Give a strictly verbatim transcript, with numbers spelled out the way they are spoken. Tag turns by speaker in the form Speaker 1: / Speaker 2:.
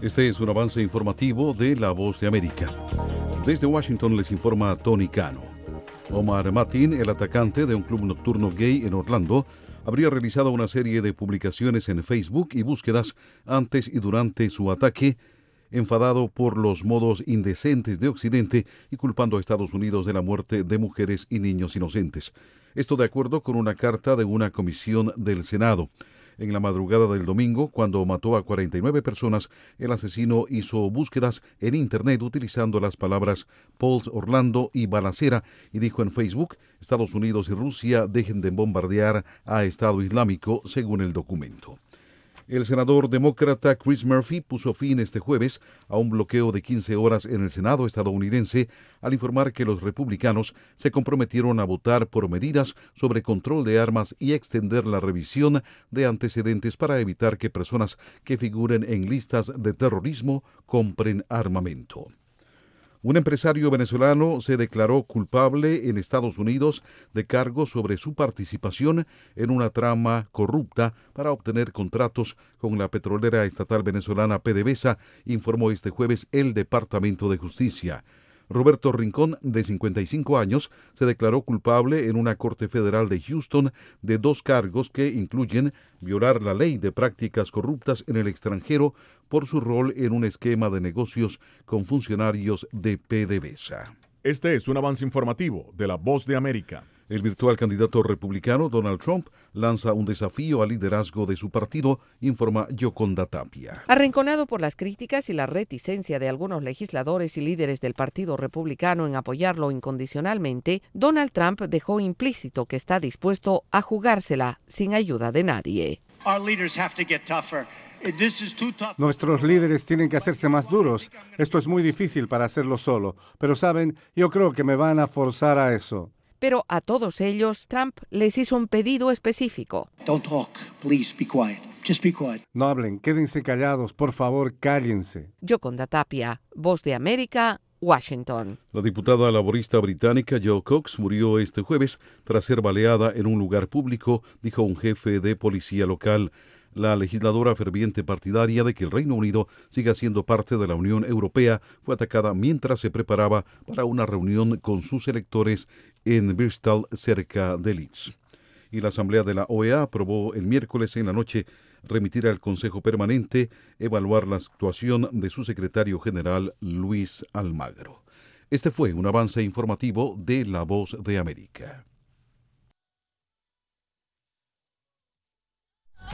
Speaker 1: Este es un avance informativo de La Voz de América. Desde Washington les informa Tony Cano. Omar Mateen, el atacante de un club nocturno gay en Orlando, habría realizado una serie de publicaciones en Facebook y búsquedas antes y durante su ataque, enfadado por los modos indecentes de Occidente y culpando a Estados Unidos de la muerte de mujeres y niños inocentes. Esto de acuerdo con una carta de una comisión del Senado. En la madrugada del domingo, cuando mató a cuarenta y nueve personas, el asesino hizo búsquedas en Internet utilizando las palabras Pulse Orlando y balacera y dijo en Facebook: Estados Unidos y Rusia dejen de bombardear a Estado Islámico, según el documento. El senador demócrata Chris Murphy puso fin este jueves a un bloqueo de quince horas en el Senado estadounidense al informar que los republicanos se comprometieron a votar por medidas sobre control de armas y extender la revisión de antecedentes para evitar que personas que figuren en listas de terrorismo compren armamento. Un empresario venezolano se declaró culpable en Estados Unidos de cargos sobre su participación en una trama corrupta para obtener contratos con la petrolera estatal venezolana PDVSA, informó este jueves el Departamento de Justicia. Roberto Rincón, de cincuenta y cinco años, se declaró culpable en una corte federal de Houston de dos cargos que incluyen violar la ley de prácticas corruptas en el extranjero por su rol en un esquema de negocios con funcionarios de PDVSA.
Speaker 2: Este es un avance informativo de La Voz de América.
Speaker 1: El virtual candidato republicano Donald Trump lanza un desafío al liderazgo de su partido, informa Yoconda Tapia.
Speaker 3: Arrinconado por las críticas y la reticencia de algunos legisladores y líderes del Partido Republicano en apoyarlo incondicionalmente, Donald Trump dejó implícito que está dispuesto a jugársela sin ayuda de nadie.
Speaker 4: Nuestros líderes tienen que hacerse más duros. Esto es muy difícil para hacerlo solo. Pero saben, yo creo que me van a forzar a eso.
Speaker 3: Pero a todos ellos, Trump les hizo un pedido específico.
Speaker 4: No hablen, quédense callados, por favor, cállense.
Speaker 3: Yoconda Tapia, Voz de América, Washington.
Speaker 1: La diputada laborista británica Jo Cox murió este jueves tras ser baleada en un lugar público, dijo un jefe de policía local. La legisladora ferviente partidaria de que el Reino Unido siga siendo parte de la Unión Europea fue atacada mientras se preparaba para una reunión con sus electores en Bristol, cerca de Leeds. Y la Asamblea de la O E A aprobó el miércoles en la noche remitir al Consejo Permanente evaluar la actuación de su secretario general, Luis Almagro. Este fue un avance informativo de La Voz de América.